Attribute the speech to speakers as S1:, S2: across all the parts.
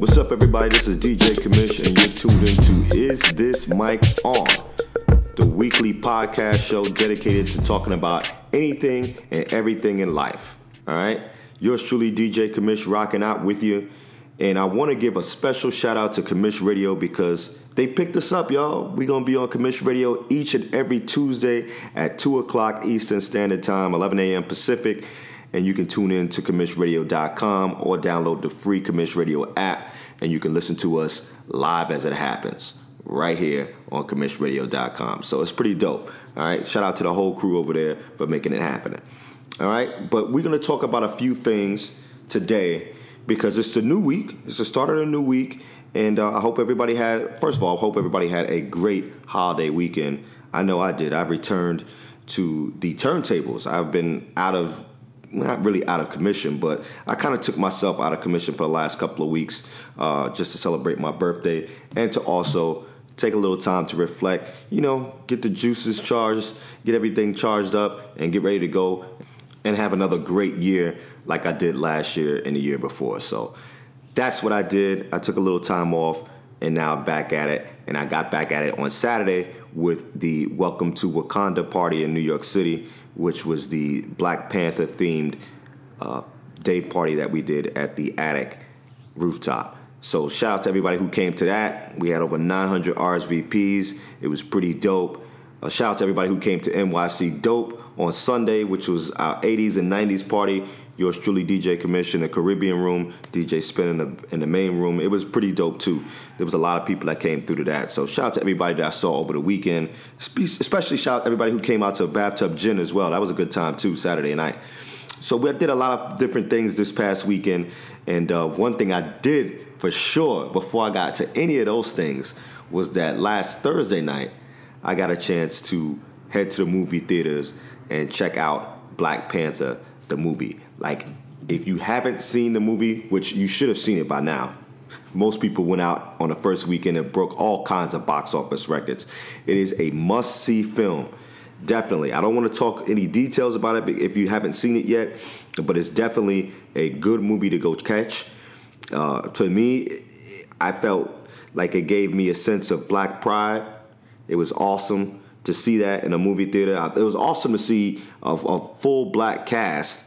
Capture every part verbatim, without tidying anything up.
S1: What's up, everybody? This is D J Commish, and you're tuned into Is This Mic On? The weekly podcast show dedicated to talking about anything and everything in life. All right? Yours truly, D J Commish, rocking out with you. And I want to give a special shout out to Commish Radio because they picked us up, y'all. We're going to be on Commish Radio each and every Tuesday at two o'clock Eastern Standard Time, eleven a.m. Pacific. And you can tune in to commish radio dot com or download the free Commish Radio app, and you can listen to us live as it happens right here on commish radio dot com. So it's pretty dope. All right. Shout out to the whole crew over there for making it happen. All right. But we're going to talk about a few things today because it's the new week. It's the start of the new week. And uh, I hope everybody had, first of all, I hope everybody had a great holiday weekend. I know I did. I've returned to the turntables. I've been out of Not really out of commission, but I kind of took myself out of commission for the last couple of weeks uh, just to celebrate my birthday and to also take a little time to reflect, you know, get the juices charged, get everything charged up, and get ready to go and have another great year like I did last year and the year before. So that's what I did. I took a little time off, and now I'm back at it. And I got back at it on Saturday with the Welcome to Wakanda party in New York City, which was the Black Panther themed uh, day party that we did at the Attic rooftop. So shout out to everybody who came to that. We had over nine hundred R S V Ps. It was pretty dope. Uh, shout out to everybody who came to N Y C Dope on Sunday, which was our eighties and nineties party. Yours truly, D J Commish, in the Caribbean room, D J Spin in the, in the main room. It was pretty dope, too. There was a lot of people that came through to that. So shout out to everybody that I saw over the weekend, especially shout out to everybody who came out to Bathtub Gin as well. That was a good time, too, Saturday night. So we did a lot of different things this past weekend. And uh, one thing I did for sure before I got to any of those things was that last Thursday night, I got a chance to head to the movie theaters and check out Black Panther, the movie. Like, if you haven't seen the movie, which you should have seen it by now, most people went out on the first weekend and broke all kinds of box office records. It is a must-see film. Definitely. I don't want to talk any details about it if you haven't seen it yet, but it's definitely a good movie to go catch. Uh, to me, I felt like it gave me a sense of black pride. It was awesome to see that in a movie theater. It was awesome to see a, a full black cast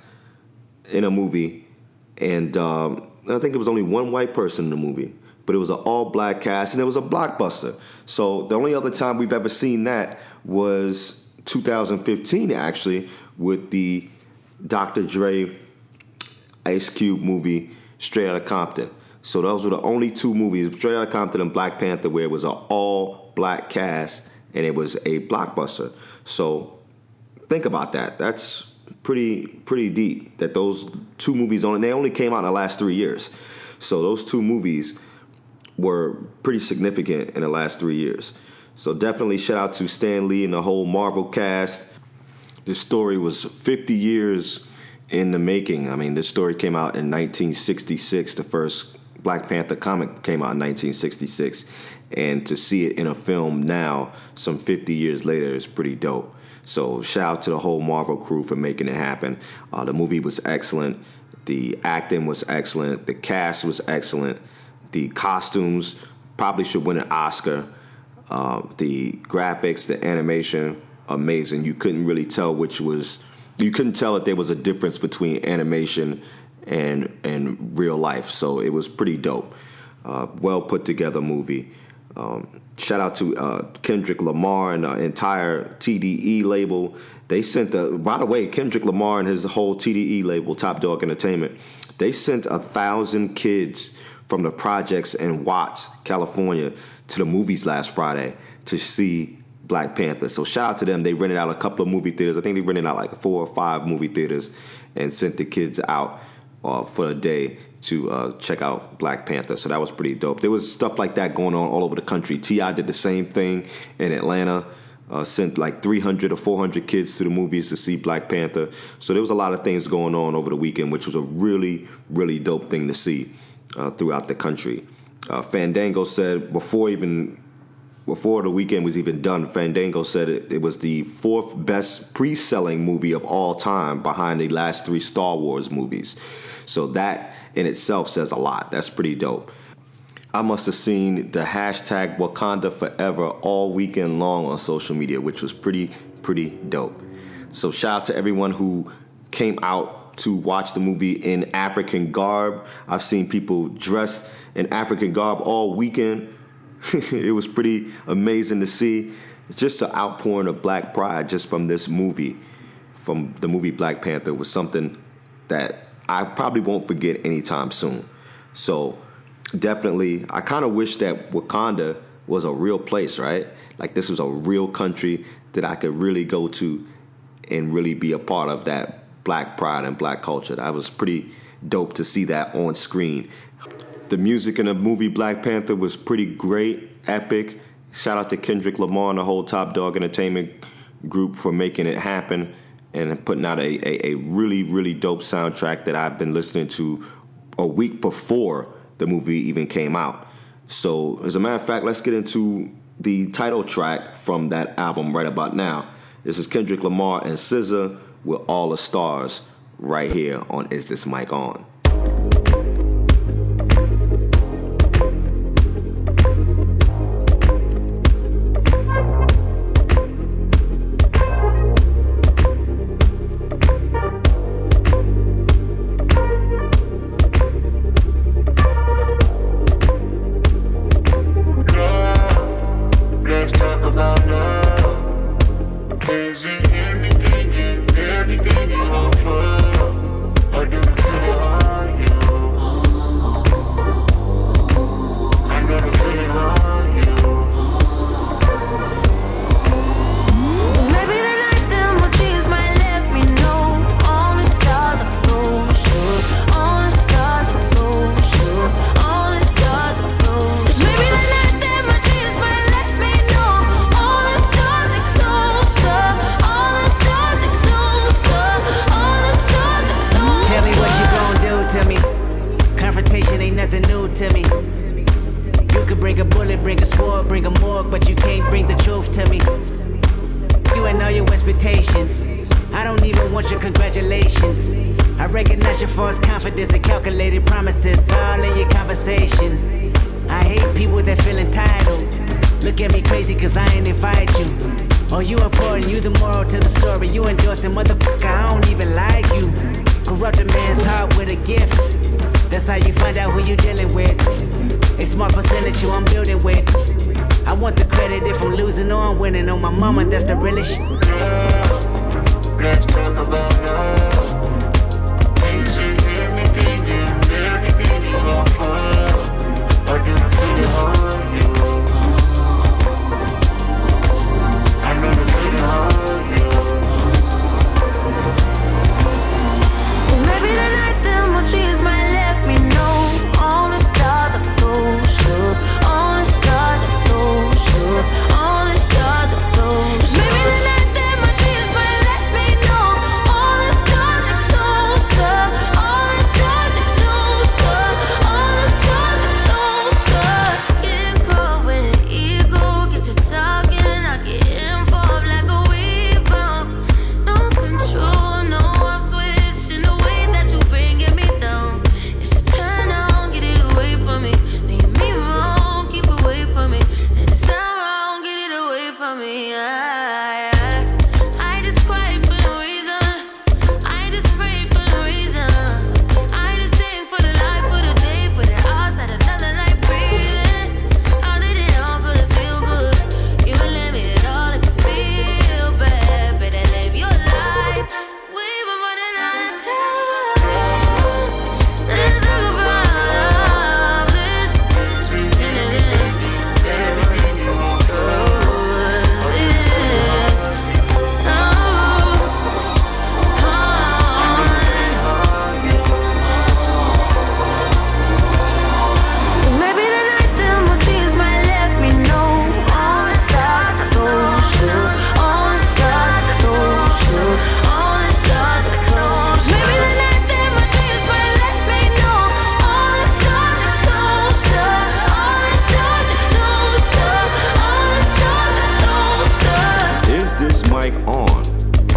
S1: in a movie, and um, I think it was only one white person in the movie, but it was an all-black cast, and it was a blockbuster. So the only other time we've ever seen that was two thousand fifteen, actually, with the Doctor Dre Ice Cube movie, Straight Outta Compton. So those were the only two movies, Straight Outta Compton and Black Panther, where it was an all-black cast, and it was a blockbuster. So think about that. That's pretty pretty deep that those two movies only, they only came out in the last three years. So those two movies were pretty significant in the last three years. So definitely shout out to Stan Lee and the whole Marvel cast. This story was fifty years in the making. I mean, this story came out in nineteen sixty-six. The first Black Panther comic came out in nineteen sixty-six. And to see it in a film now, some fifty years later, is pretty dope. So shout out to the whole Marvel crew for making it happen. Uh, the movie was excellent. The acting was excellent. The cast was excellent. The costumes probably should win an Oscar. Uh, the graphics, the animation, amazing. You couldn't really tell which was, you couldn't tell that there was a difference between animation and and real life. So it was pretty dope. Uh, well put together movie. Um, shout out to uh, Kendrick Lamar and the entire T D E label. They sent a, by the way, Kendrick Lamar and his whole T D E label, Top Dog Entertainment, they sent a thousand kids from the projects in Watts, California, to the movies last Friday to see Black Panther. So shout out to them. They rented out a couple of movie theaters. I think they rented out like four or five movie theaters and sent the kids out uh, for a day to uh, check out Black Panther. So that was pretty dope. There was stuff like that going on all over the country. T I did the same thing in Atlanta. Uh, sent like three hundred or four hundred kids to the movies to see Black Panther. So there was a lot of things going on over the weekend, which was a really, really dope thing to see uh, throughout the country. Uh, Fandango said before even before the weekend was even done, Fandango said it, it was the fourth best pre-selling movie of all time behind the last three Star Wars movies. So that in itself says a lot. That's pretty dope. I must have seen the hashtag Wakanda Forever all weekend long on social media, which was pretty, pretty dope. So shout out to everyone who came out to watch the movie in African garb. I've seen people dressed in African garb all weekend. It was pretty amazing to see. Just an outpouring of black pride just from this movie, from the movie Black Panther, was something that I probably won't forget anytime soon. So definitely, I kind of wish that Wakanda was a real place, right? Like this was a real country that I could really go to and really be a part of that black pride and black culture. That was pretty dope to see that on screen. The music in the movie Black Panther was pretty great, epic. Shout out to Kendrick Lamar and the whole Top Dog Entertainment group for making it happen and putting out a, a, a really, really dope soundtrack that I've been listening to a week before the movie even came out. So, as a matter of fact, let's get into the title track from that album right about now. This is Kendrick Lamar and S Z A with All the Stars right here on Is This Mic On?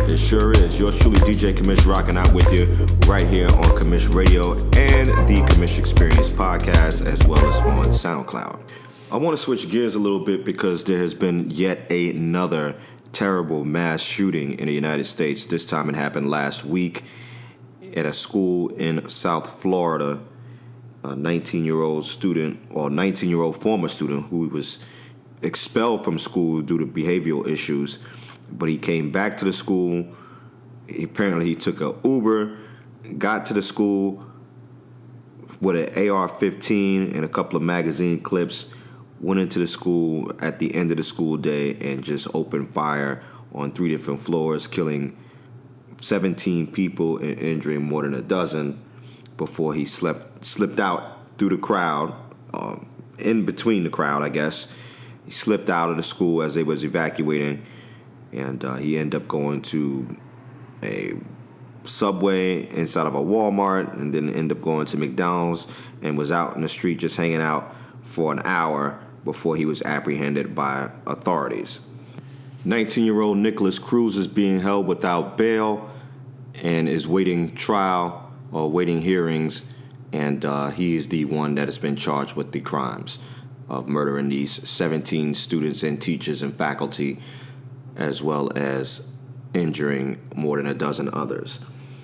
S1: It sure is. Yours truly, D J Commish, rocking out with you right here on Commish Radio and the Commish Experience podcast, as well as on SoundCloud. I want to switch gears a little bit because there has been yet another terrible mass shooting in the United States. This time it happened last week at a school in South Florida. A nineteen-year-old student, or nineteen-year-old former student, who was expelled from school due to behavioral issues, but he came back to the school. He, apparently he took an Uber, got to the school with an A R fifteen and a couple of magazine clips, went into the school at the end of the school day and just opened fire on three different floors, killing seventeen people and injuring more than a dozen before he slept, slipped out through the crowd, uh, in between the crowd, I guess. He slipped out of the school as they was evacuating, and uh, he ended up going to a Subway inside of a Walmart, and then ended up going to McDonald's and was out in the street just hanging out for an hour before he was apprehended by authorities. nineteen-year-old Nikolas Cruz is being held without bail and is waiting trial or waiting hearings, and uh, he is the one that has been charged with the crimes of murdering these seventeen students and teachers and faculty, as well as injuring more than a dozen others.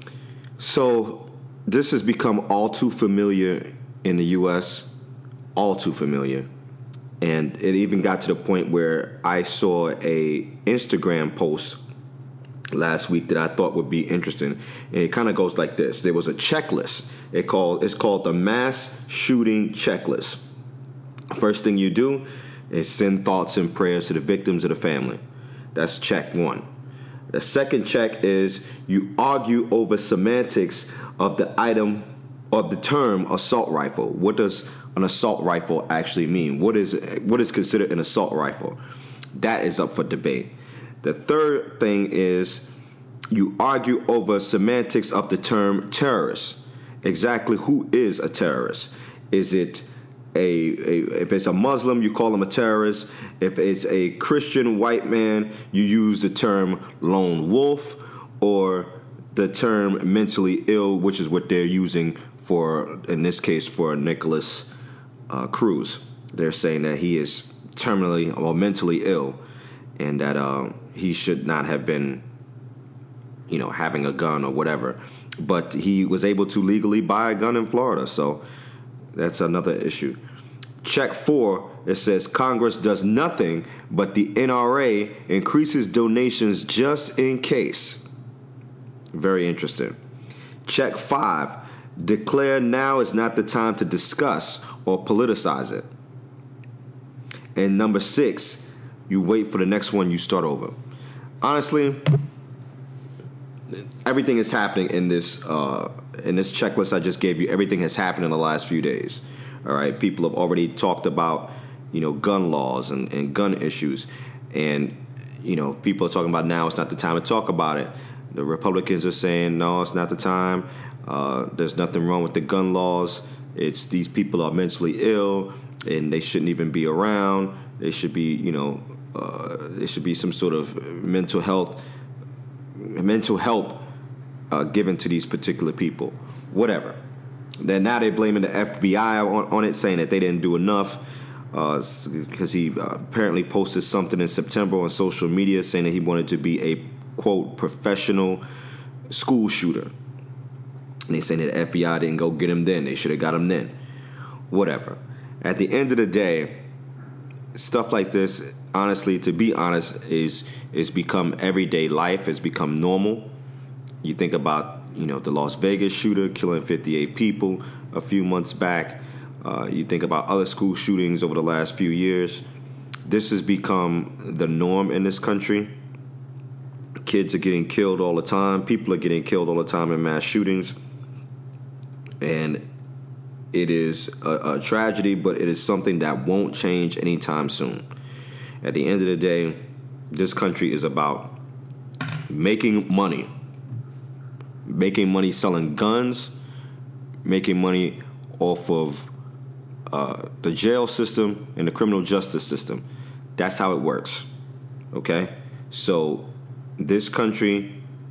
S1: So this has become all too familiar in the U S, all too familiar. And it even got to the point where I saw a Instagram post last week that I thought would be interesting. And it kind of goes like this. There was a checklist. It called it's called the Mass Shooting Checklist. First thing you do is send thoughts and prayers to the victims of the family. That's check one. The second check is you argue over semantics of the item of the term assault rifle. What does an assault rifle actually mean? What is what is considered an assault rifle? That is up for debate. The third thing is you argue over semantics of the term terrorist. Exactly who is a terrorist? Is it a, a if it's a Muslim, you call him a terrorist. If it's a Christian white man, you use the term lone wolf or the term mentally ill, which is what they're using for, in this case, for Nikolas uh, Cruz. They're saying that he is terminally or mentally ill, and that uh, he should not have been, you know, having a gun or whatever. But he was able to legally buy a gun in Florida, so that's another issue. Check four, it says Congress does nothing, but the N R A increases donations just in case. Very interesting. Check five, declare now is not the time to discuss or politicize it. And number six, you wait for the next one, you start over. Honestly, everything is happening in this uh, in this checklist I just gave you. Everything has happened in the last few days. All right, people have already talked about, you know, gun laws and, and gun issues, and you know, people are talking about now it's not the time to talk about it. The Republicans are saying no, it's not the time. Uh, there's nothing wrong with the gun laws. It's these people are mentally ill and they shouldn't even be around. They should be, you know, uh, there should be some sort of mental health, mental help uh, given to these particular people. Whatever. Then now they're blaming the F B I on, on it, saying that they didn't do enough because uh, he uh, apparently posted something in September on social media saying that he wanted to be a, quote, professional school shooter. And they saying that the F B I didn't go get him then. They should have got him then. Whatever. At the end of the day, stuff like this, honestly, to be honest, is is become everyday life. It's become normal. You think about, you know, the Las Vegas shooter killing fifty-eight people a few months back. Uh, you think about other school shootings over the last few years. This has become the norm in this country. Kids are getting killed all the time. People are getting killed all the time in mass shootings. And it is a, a tragedy, but it is something that won't change anytime soon. At the end of the day, this country is about making money. Making money selling guns, making money off of uh, the jail system and the criminal justice system. That's how it works, okay? So this country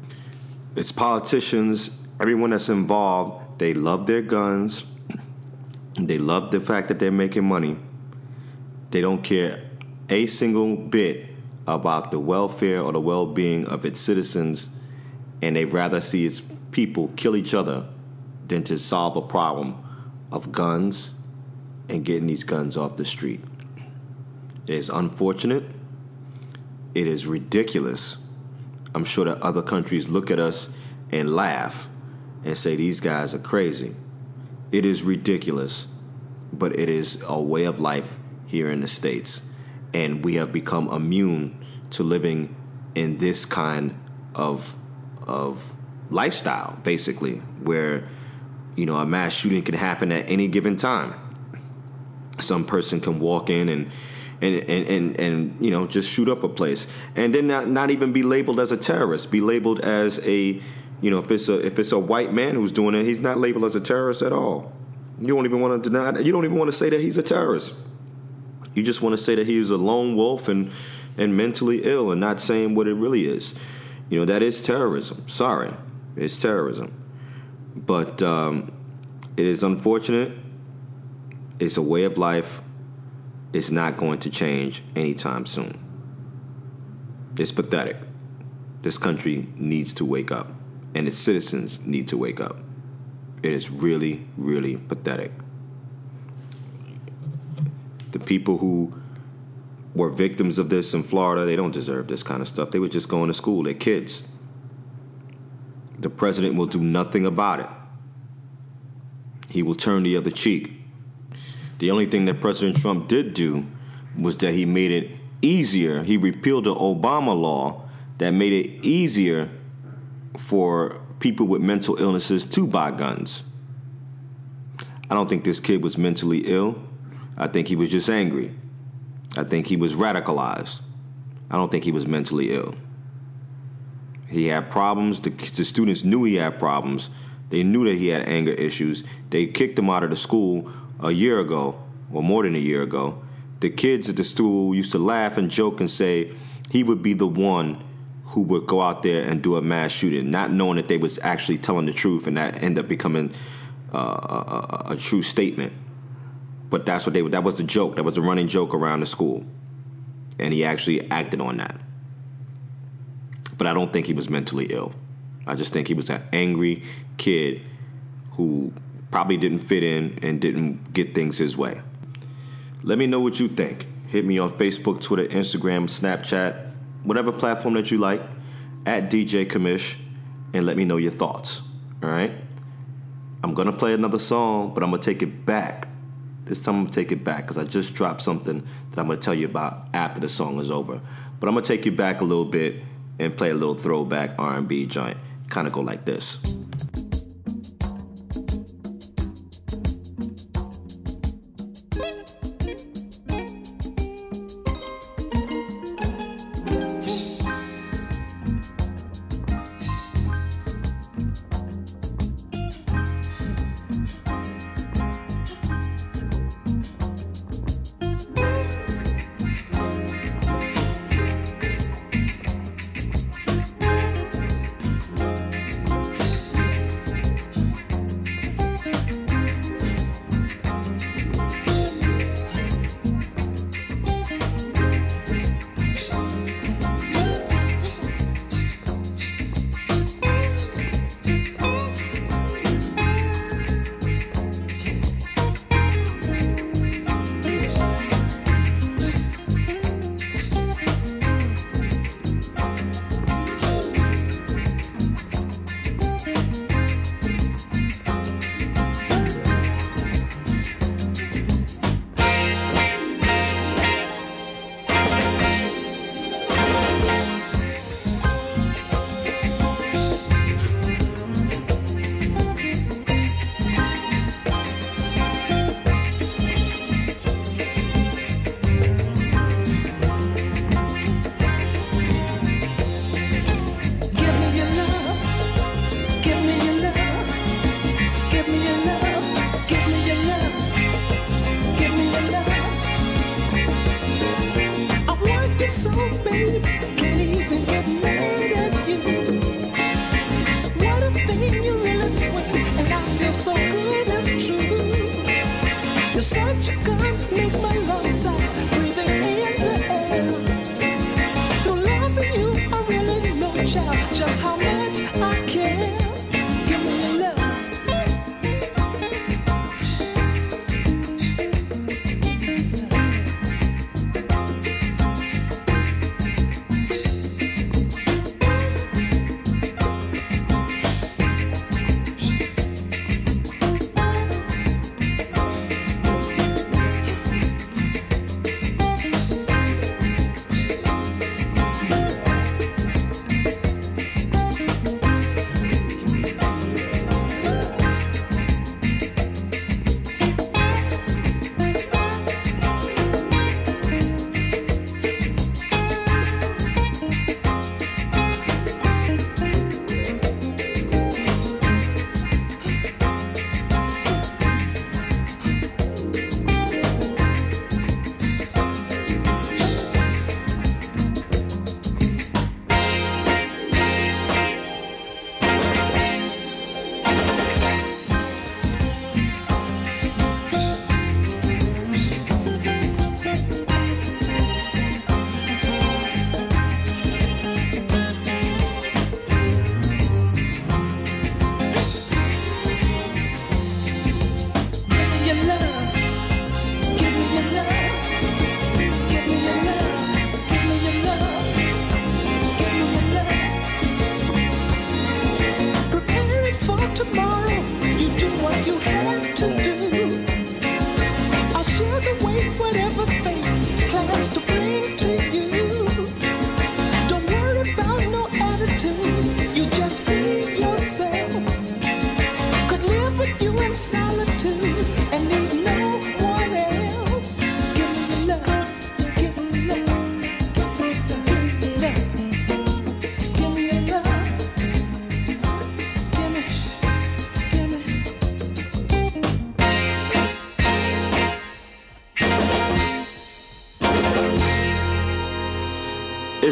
S1: It's politicians, everyone that's involved, they love their guns. They love the fact that they're making money. They don't care a single bit about the welfare or the well-being of its citizens, and they'd rather see its people kill each other than to solve a problem of guns and getting these guns off the street. It is unfortunate. It is ridiculous. I'm sure that other countries look at us and laugh and say these guys are crazy. It is ridiculous, but it is a way of life here in the States. And we have become immune to living in this kind of of lifestyle, basically, where, you know, a mass shooting can happen at any given time. Some person can walk in and and and, and, and you know, just shoot up a place, and then not, not even be labeled as a terrorist, be labeled as a, you know, if it's a if it's a white man who's doing it, he's not labeled as a terrorist at all. You don't even want to deny that. You don't even want to say that he's a terrorist. You just want to say that he is a lone wolf and, and mentally ill, and not saying what it really is. You know, that is terrorism. Sorry, it's terrorism. But um, it is unfortunate. It's a way of life. It's not going to change anytime soon. It's pathetic. This country needs to wake up, and its citizens need to wake up. It is really, really pathetic. The people who were victims of this in Florida, they don't deserve this kind of stuff. They were just going to school. They're kids. The president will do nothing about it. He will turn the other cheek. The only thing that President Trump did do was that he made it easier. He repealed the Obama law that made it easier for people with mental illnesses to buy guns. I don't think this kid was mentally ill. I think he was just angry. I think he was radicalized. I don't think he was mentally ill. He had problems. The, the students knew he had problems. They knew that he had anger issues. They kicked him out of the school a year ago, or more than a year ago. The kids at the school used to laugh and joke and say he would be the one who would go out there and do a mass shooting, not knowing that they was actually telling the truth, and that ended up becoming uh, a, a, a true statement. But that's what they that was the joke. That was a running joke around the school. And he actually acted on that. But I don't think he was mentally ill. I just think he was an angry kid who probably didn't fit in and didn't get things his way. Let me know what you think. Hit me on Facebook, Twitter, Instagram, Snapchat, whatever platform that you like, at D J Commish, and let me know your thoughts. All right? I'm going to play another song, but I'm going to take it back. This time I'm going to take it back because I just dropped something that I'm going to tell you about after the song is over. But I'm going to take you back a little bit and play a little throwback R and B joint. Kind of go like this.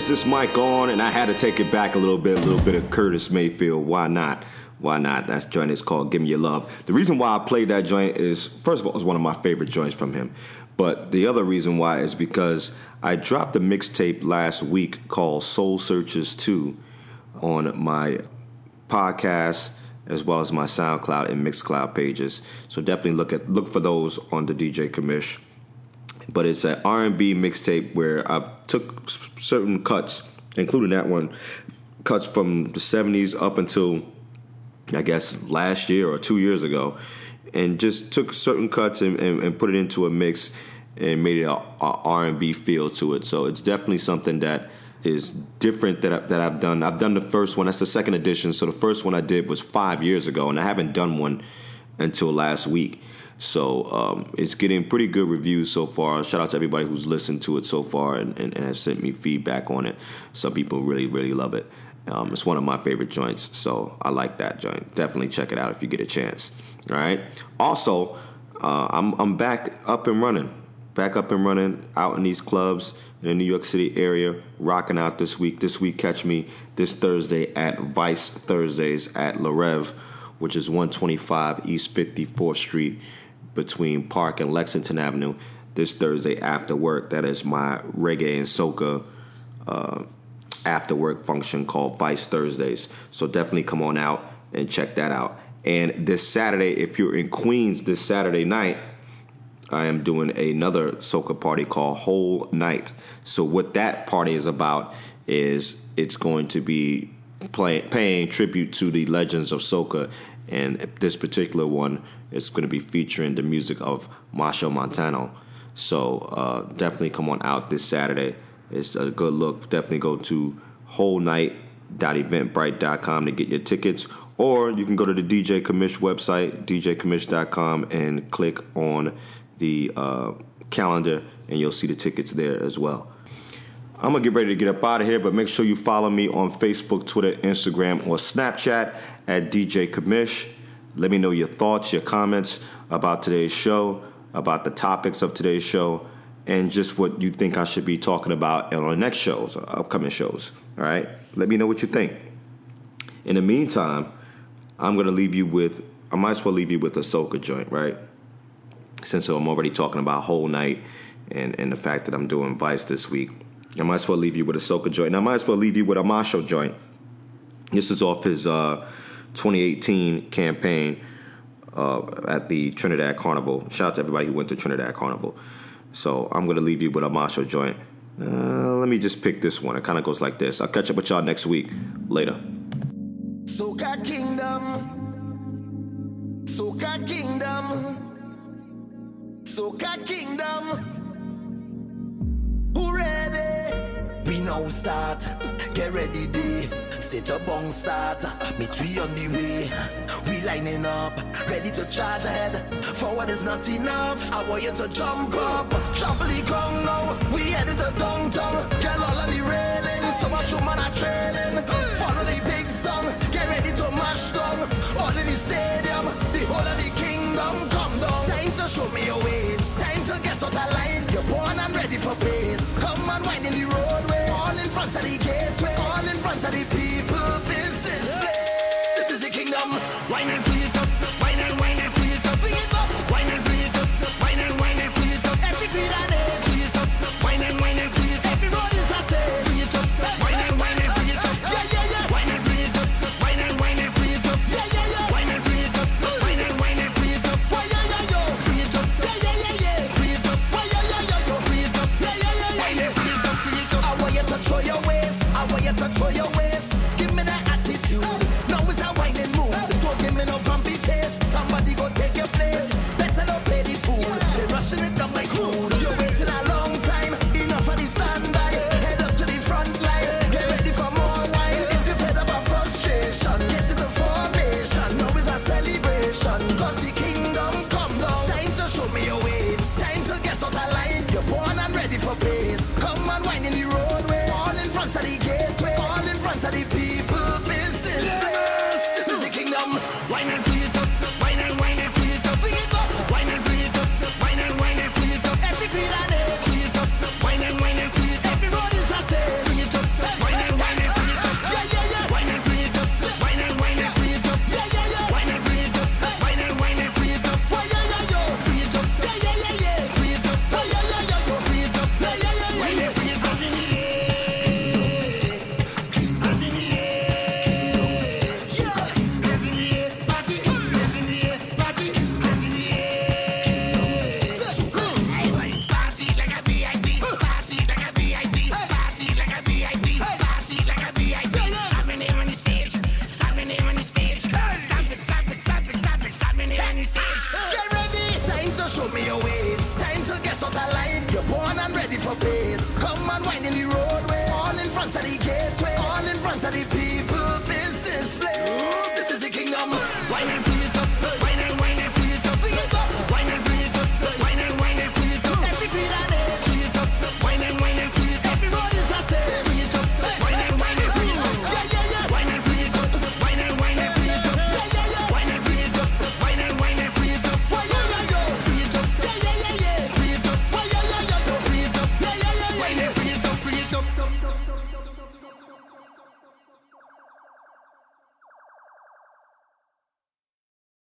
S1: This Mic On? And I had to take it back a little bit, a little bit of Curtis Mayfield. Why not? Why not? That joint is called Give Me Your Love. The reason why I played that joint is, first of all, it's one of my favorite joints from him. But the other reason why is because I dropped a mixtape last week called Soul Searchers two on my podcast as well as my SoundCloud and Mixcloud pages. So definitely look at look for those on the D J Commish. But it's an R and B mixtape where I took certain cuts, including that one, cuts from the seventies up until, I guess, last year or two years ago, and just took certain cuts and, and, and put it into a mix and made it a, a R and B feel to it. So it's definitely something that is different that, I, that I've done. I've done the first one. That's the second edition. So the first one I did was five years ago, and I haven't done one until last week. So um, it's getting pretty good reviews so far. Shout out to everybody who's listened to it so far and, and, and has sent me feedback on it. Some people really, really love it. Um, it's one of my favorite joints, so I like that joint. Definitely check it out if you get a chance. All right. Also, uh, I'm I'm back up and running. Back up and running out in these clubs in the New York City area, rocking out this week. This week, catch me this Thursday at Vice Thursdays at La Rev, which is one twenty-five East fifty-fourth Street between Park and Lexington Avenue. This Thursday after work, that is my reggae and soca uh, after work function called Vice Thursdays. So definitely come on out and check that out. And this Saturday, if you're in Queens this Saturday night, I am doing another soca party called Whole Night. So what that party is about is it's going to be play, paying tribute to the legends of soca. And this particular one is going to be featuring the music of Machel Montano. So uh, definitely come on out this Saturday. It's a good look. Definitely go to whole night dot eventbrite dot com to get your tickets. Or you can go to the D J Commish website, d j commish dot com, and click on the uh, calendar, and you'll see the tickets there as well. I'm going to get ready to get up out of here, but make sure you follow me on Facebook, Twitter, Instagram, or Snapchat at D J Commish. Let me know your thoughts, your comments about today's show, about the topics of today's show, and just what you think I should be talking about on the next shows or upcoming shows. All right? Let me know what you think. In the meantime, I'm going to leave you with, I might as well leave you with a soca joint, right? Since I'm already talking about Whole Night and, and the fact that I'm doing Vice this week, I might as well leave you with a soca joint. And I might as well leave you with a Machel joint. This is off his uh, twenty eighteen campaign uh, at the Trinidad Carnival. Shout out to everybody who went to Trinidad Carnival. So I'm going to leave you with a Machel joint. Uh, let me just pick this one. It kind of goes like this. I'll catch up with y'all next week. Later.
S2: Soca Kingdom. Soca Kingdom. Soca Kingdom. Who ready? We now start. Get ready, day. Set a bong start. Meet we on the way. We lining up. Ready to charge ahead. Forward is not enough. I want you to jump up. Trample the ground now. We headed to downtown. Girl all on the railing. So much woman are trailing.